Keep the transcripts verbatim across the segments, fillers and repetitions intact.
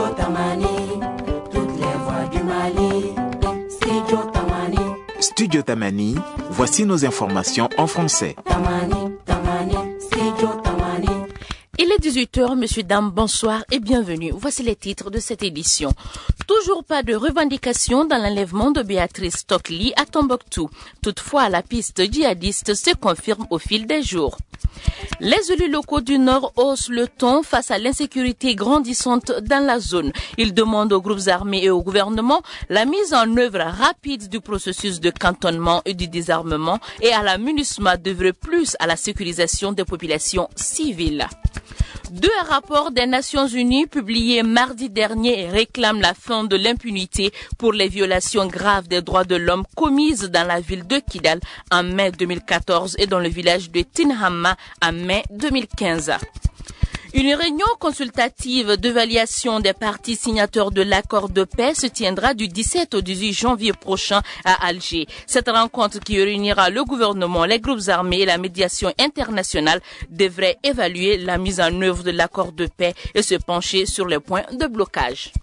Studio Tamani, toutes les voix du Mali. Studio Tamani. Studio Tamani, voici nos informations en français. Tamani, Tamani, Studio Tamani. Il est dix-huit heures, messieurs, dames, bonsoir et bienvenue. Voici les titres de cette édition. Toujours pas de revendication dans l'enlèvement de Béatrice Stockley à Tombouctou. Toutefois, la piste djihadiste se confirme au fil des jours. Les élus locaux du Nord haussent le ton face à l'insécurité grandissante dans la zone. Ils demandent aux groupes armés et au gouvernement la mise en œuvre rapide du processus de cantonnement et du désarmement et à la MINUSMA d'œuvrer plus à la sécurisation des populations civiles. Deux rapports des Nations Unies publiés mardi dernier réclament la fin de l'impunité pour les violations graves des droits de l'homme commises dans la ville de Kidal en mai deux mille quatorze et dans le village de Tinhamma en mai deux mille quinze. Une réunion consultative d'évaluation des parties signataires de l'accord de paix se tiendra du dix-sept au dix-huit janvier prochain à Alger. Cette rencontre qui réunira le gouvernement, les groupes armés et la médiation internationale devrait évaluer la mise en œuvre de l'accord de paix et se pencher sur les points de blocage.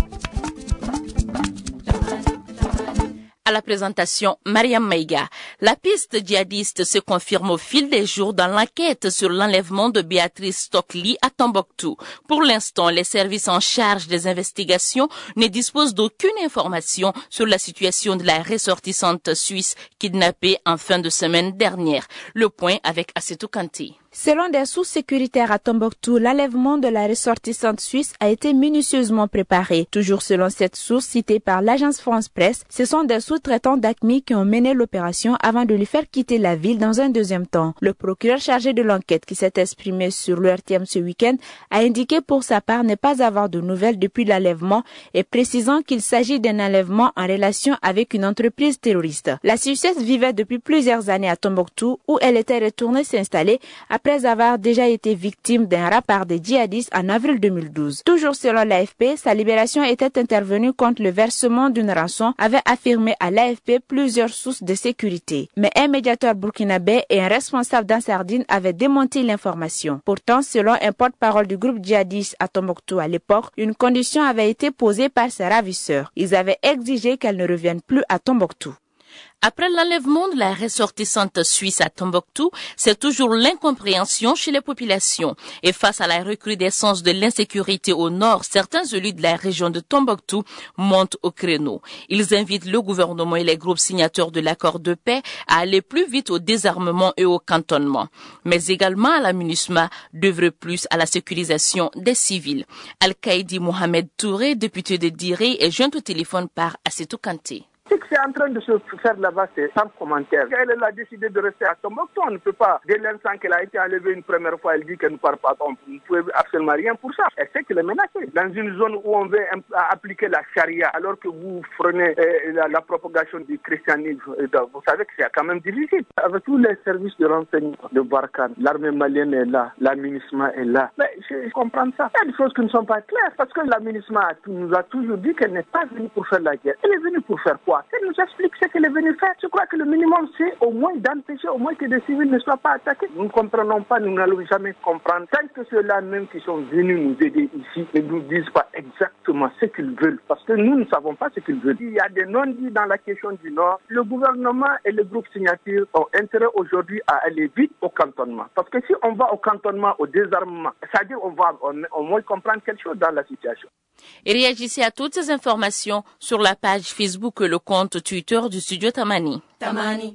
À la présentation, Mariam Maïga. La piste djihadiste se confirme au fil des jours dans l'enquête sur l'enlèvement de Béatrice Stockley à Tombouctou. Pour l'instant, les services en charge des investigations ne disposent d'aucune information sur la situation de la ressortissante suisse kidnappée en fin de semaine dernière. Le point avec Assetou Kanté. Selon des sources sécuritaires à Tombouctou, l'enlèvement de la ressortissante suisse a été minutieusement préparé. Toujours selon cette source citée par l'agence France Presse, ce sont des sous-traitants d'A C M I qui ont mené l'opération avant de lui faire quitter la ville dans un deuxième temps. Le procureur chargé de l'enquête qui s'est exprimé sur l'E R T M ce week-end a indiqué pour sa part ne pas avoir de nouvelles depuis l'enlèvement et précisant qu'il s'agit d'un enlèvement en relation avec une entreprise terroriste. La Suissesse vivait depuis plusieurs années à Tombouctou où elle était retournée s'installer après après avoir déjà été victime d'un rapport des djihadistes en avril deux mille douze. Toujours selon l'A F P, sa libération était intervenue contre le versement d'une rançon, avait affirmé à l'A F P plusieurs sources de sécurité. Mais un médiateur burkinabé et un responsable d'Ansardine avaient démenti l'information. Pourtant, selon un porte-parole du groupe djihadiste à Tombouctou à l'époque, une condition avait été posée par ses ravisseurs. Ils avaient exigé qu'elle ne revienne plus à Tombouctou. Après l'enlèvement de la ressortissante suisse à Tombouctou, c'est toujours l'incompréhension chez les populations. Et face à la recrudescence de l'insécurité au nord, certains élus de la région de Tombouctou montent au créneau. Ils invitent le gouvernement et les groupes signataires de l'accord de paix à aller plus vite au désarmement et au cantonnement, mais également à la MINUSMA d'œuvrer plus à la sécurisation des civils. Al-Qaïdi Mohamed Touré, député de Diré, est joint au téléphone par Assetou Kanté. Ce qui est en train de se faire là-bas, c'est sans commentaire. Elle, elle a décidé de rester à Tombouctou. On ne peut pas, dès l'instant qu'elle a été enlevée une première fois, elle dit qu'elle ne part pas. On ne pouvait absolument rien pour ça. Elle sait qu'elle est menacée. Dans une zone où on veut appliquer la charia, alors que vous prenez euh, la, la propagation du christianisme, vous savez que c'est quand même difficile. Avec tous les services de renseignement de Barkhane, l'armée malienne est là, la MINUSMA est là. Mais je, je comprends ça. Il y a des choses qui ne sont pas claires. Parce que la MINUSMA nous a toujours dit qu'elle n'est pas venue pour faire la guerre. Elle est venue pour faire quoi? Elle nous explique ce qu'elle est venue faire. Je crois que le minimum, c'est au moins d'empêcher, au moins que des civils ne soient pas attaqués. Nous ne comprenons pas, nous n'allons jamais comprendre. Tant que ceux-là même qui sont venus nous aider ici ne nous disent pas exactement ce qu'ils veulent. Parce que nous ne savons pas ce qu'ils veulent. Il y a des non-dits dans la question du Nord. Le gouvernement et le groupe signature ont intérêt aujourd'hui à aller vite au cantonnement. Parce que si on va au cantonnement, au désarmement, c'est-à-dire on va au moins comprendre quelque chose dans la situation. Et réagissez à toutes ces informations sur la page Facebook et le compte Twitter du Studio Tamani. Tamani.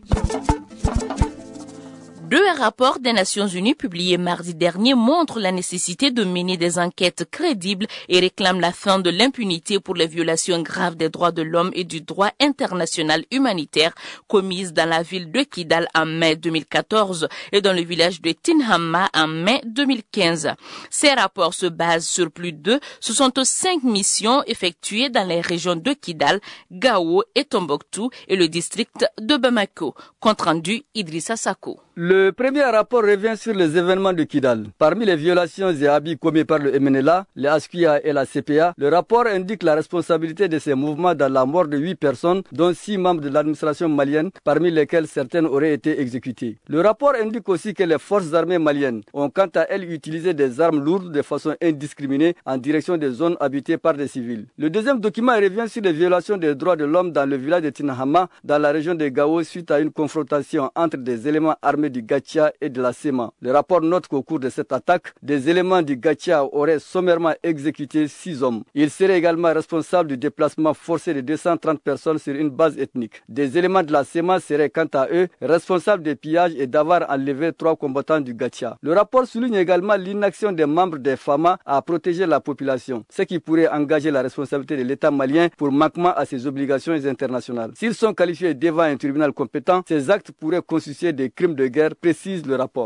Deux rapports des Nations Unies publiés mardi dernier montrent la nécessité de mener des enquêtes crédibles et réclament la fin de l'impunité pour les violations graves des droits de l'homme et du droit international humanitaire commises dans la ville de Kidal en mai deux mille quatorze et dans le village de Tinhamma en mai deux mille quinze. Ces rapports se basent sur plus de soixante-cinq missions effectuées dans les régions de Kidal, Gao et Tombouctou et le district de Bamako. Compte rendu Idrissa Sako. Le premier rapport revient sur les événements de Kidal. Parmi les violations et abus commis par le M N L A, le A S Q I A et la C P A, le rapport indique la responsabilité de ces mouvements dans la mort de huit personnes, dont six membres de l'administration malienne, parmi lesquels certaines auraient été exécutées. Le rapport indique aussi que les forces armées maliennes ont quant à elles utilisé des armes lourdes de façon indiscriminée en direction des zones habitées par des civils. Le deuxième document revient sur les violations des droits de l'homme dans le village de Tinahama, dans la région de Gao, suite à une confrontation entre des éléments armés du Gatia et de la SEMA. Le rapport note qu'au cours de cette attaque, des éléments du Gatia auraient sommairement exécuté six hommes. Ils seraient également responsables du déplacement forcé de deux cent trente personnes sur une base ethnique. Des éléments de la SEMA seraient quant à eux responsables des pillages et d'avoir enlevé trois combattants du Gatia. Le rapport souligne également l'inaction des membres des FAMA à protéger la population, ce qui pourrait engager la responsabilité de l'État malien pour manquement à ses obligations internationales. S'ils sont qualifiés devant un tribunal compétent, ces actes pourraient constituer des crimes de guerre, précise le rapport.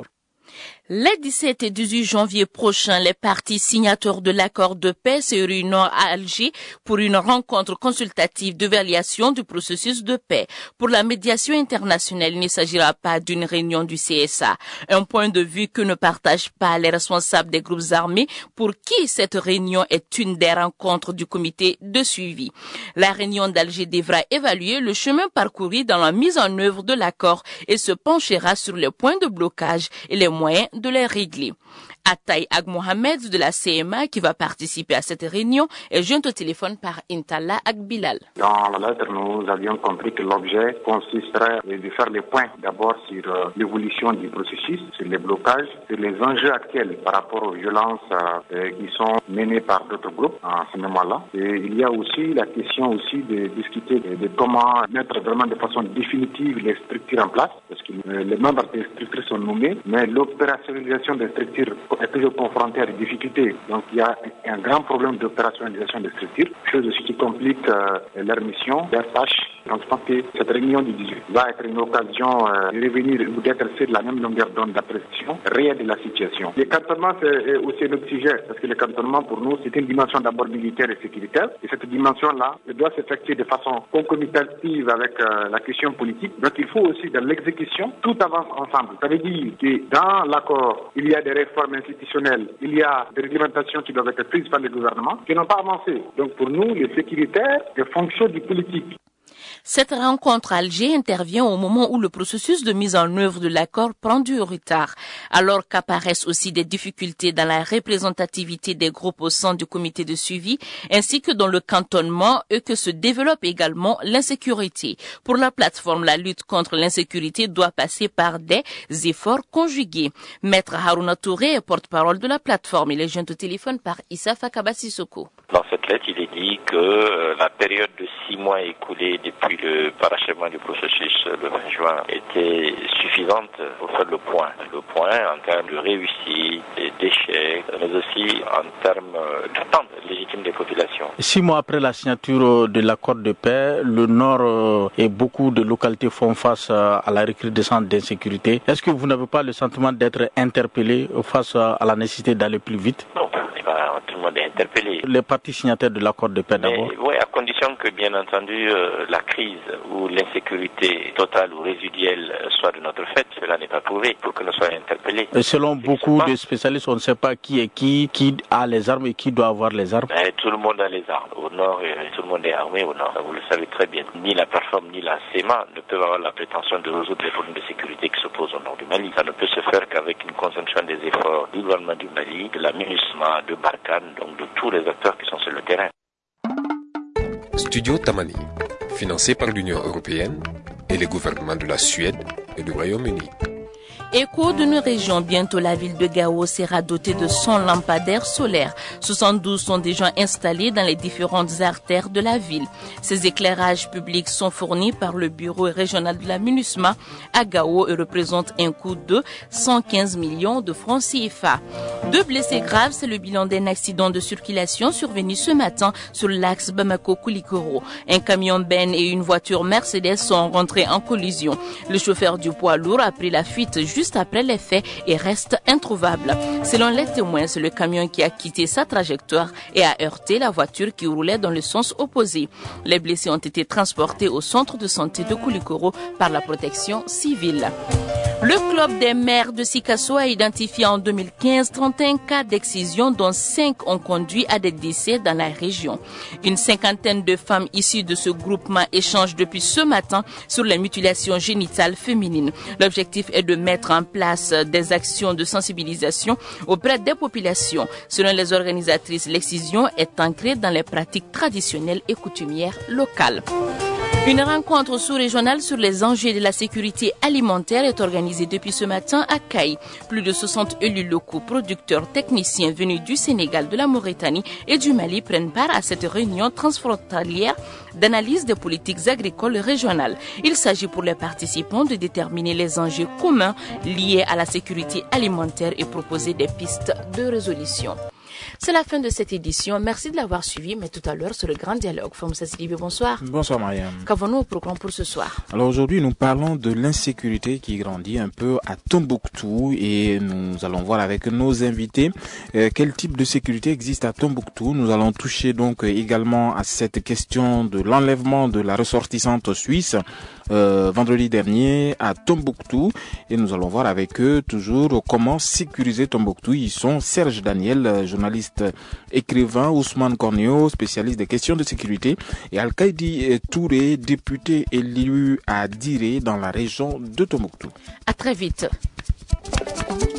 Les dix-sept et dix-huit janvier prochains, les parties signataires de l'accord de paix se réunissent à Alger pour une rencontre consultative d'évaluation du processus de paix. Pour la médiation internationale, il ne s'agira pas d'une réunion du C S A. Un point de vue que ne partagent pas les responsables des groupes armés pour qui cette réunion est une des rencontres du comité de suivi. La réunion d'Alger devra évaluer le chemin parcouru dans la mise en œuvre de l'accord et se penchera sur les points de blocage et les moyens de les régler. Ataï Ag Mohamed de la C M A, qui va participer à cette réunion, est joint au téléphone par Intala Ag Bilal. Dans la lettre, nous avions compris que l'objet consisterait de faire les points d'abord sur euh, l'évolution du processus, sur les blocages, sur les enjeux actuels par rapport aux violences euh, qui sont menées par d'autres groupes en ce moment-là. Et il y a aussi la question aussi de discuter de, de comment mettre vraiment de façon définitive les structures en place, parce que euh, les membres des structures sont nommés, mais l'opérationnalisation des structures est toujours confrontée à des difficultés. Donc il y a un grand problème d'opérationnalisation des structures, chose aussi qui complique euh, leur mission, leur tâche. Donc je pense que cette réunion du dix-huit va être une occasion euh, de revenir ou d'être sur la même longueur d'onde d'appréciation réelle de la situation. Les cantonnements, c'est aussi un autre sujet, parce que les cantonnements, pour nous, c'est une dimension d'abord militaire et sécuritaire. Et cette dimension-là, elle doit s'effectuer de façon concomitantive avec euh, la question politique. Donc il faut aussi, dans l'exécution, tout avance ensemble. Ça veut dire que dans l'accord, il y a des réformes institutionnelles, il y a des réglementations qui doivent être prises par le gouvernement, qui n'ont pas avancé. Donc pour nous, les sécuritaires, les fonctions du politique. Cette rencontre à Alger intervient au moment où le processus de mise en œuvre de l'accord prend du retard, alors qu'apparaissent aussi des difficultés dans la représentativité des groupes au sein du comité de suivi, ainsi que dans le cantonnement et que se développe également l'insécurité. Pour la plateforme, la lutte contre l'insécurité doit passer par des efforts conjugués. Maître Harouna Touré est porte-parole de la plateforme. Il est joint au téléphone par Issa Fakaba Sissoko. Dans cette lettre, il est dit que euh, la période de six mois écoulée depuis le parachèvement du processus le vingt juin était suffisante pour faire le point. Le point en termes de réussite, d'échecs, mais aussi en termes d'attente légitime des populations. Six mois après la signature de l'accord de paix, le Nord et beaucoup de localités font face à la recrudescence d'insécurité. Est-ce que vous n'avez pas le sentiment d'être interpellé face à la nécessité d'aller plus vite? Non. Tout le monde est interpellé. Les parties signataires de l'accord de paix d'abord. Oui, à condition que, bien entendu, euh, la crise ou l'insécurité totale ou résiduelle soit de notre fait, cela n'est pas prouvé pour que nous soyons interpellés. Et selon beaucoup de spécialistes, on ne sait pas qui est qui, qui a les armes et qui doit avoir les armes. Mais tout le monde a les armes. Au nord, tout le monde est armé au nord. Vous le savez très bien. Ni la plateforme ni la S E M A ne peuvent avoir la prétention de résoudre les problèmes de sécurité qui s'opposent au nord du Mali. Ça ne peut se faire qu'avec une conjonction des efforts du gouvernement du Mali, de la MINUSMA, de Barkhane, donc de tous les acteurs qui sont sur le terrain. Studio Tamani, financé par l'Union européenne et les gouvernements de la Suède et du Royaume-Uni. Écho d'une région, bientôt la ville de Gao sera dotée de cent lampadaires solaires. soixante-douze sont déjà installés dans les différentes artères de la ville. Ces éclairages publics sont fournis par le bureau régional de la MINUSMA à Gao et représentent un coût de cent quinze millions de francs C F A. Deux blessés graves, c'est le bilan d'un accident de circulation survenu ce matin sur l'axe Bamako-Koulikoro. Un camion Ben et une voiture Mercedes sont rentrés en collision. Le chauffeur du poids lourd a pris la fuite juste après les faits et reste introuvable. Selon les témoins, c'est le camion qui a quitté sa trajectoire et a heurté la voiture qui roulait dans le sens opposé. Les blessés ont été transportés au centre de santé de Koulikoro par la protection civile. Le club des maires de Sikasso a identifié en deux mille quinze trente et un cas d'excision dont cinq ont conduit à des décès dans la région. Une cinquantaine de femmes issues de ce groupement échangent depuis ce matin sur les mutilations génitales féminines. L'objectif est de mettre en place des actions de sensibilisation auprès des populations. Selon les organisatrices, l'excision est ancrée dans les pratiques traditionnelles et coutumières locales. Une rencontre sous-régionale sur les enjeux de la sécurité alimentaire est organisée depuis ce matin à Caille. Plus de soixante élus locaux, producteurs, techniciens venus du Sénégal, de la Mauritanie et du Mali prennent part à cette réunion transfrontalière d'analyse des politiques agricoles régionales. Il s'agit pour les participants de déterminer les enjeux communs liés à la sécurité alimentaire et proposer des pistes de résolution. C'est la fin de cette édition. Merci de l'avoir suivi, mais tout à l'heure sur le grand dialogue. Famoussa Sidibé, bonsoir. Bonsoir Mariam. Qu'avons-nous au programme pour ce soir? Alors aujourd'hui, nous parlons de l'insécurité qui grandit un peu à Tombouctou et nous allons voir avec nos invités euh, quel type de sécurité existe à Tombouctou. Nous allons toucher donc également à cette question de l'enlèvement de la ressortissante suisse euh, vendredi dernier à Tombouctou et nous allons voir avec eux toujours comment sécuriser Tombouctou. Ils sont Serge Daniel, journaliste écrivain, Ousmane Cornéo, spécialiste des questions de sécurité, et Al-Kaïdi Touré, député élu à Diré dans la région de Tombouctou. À très vite.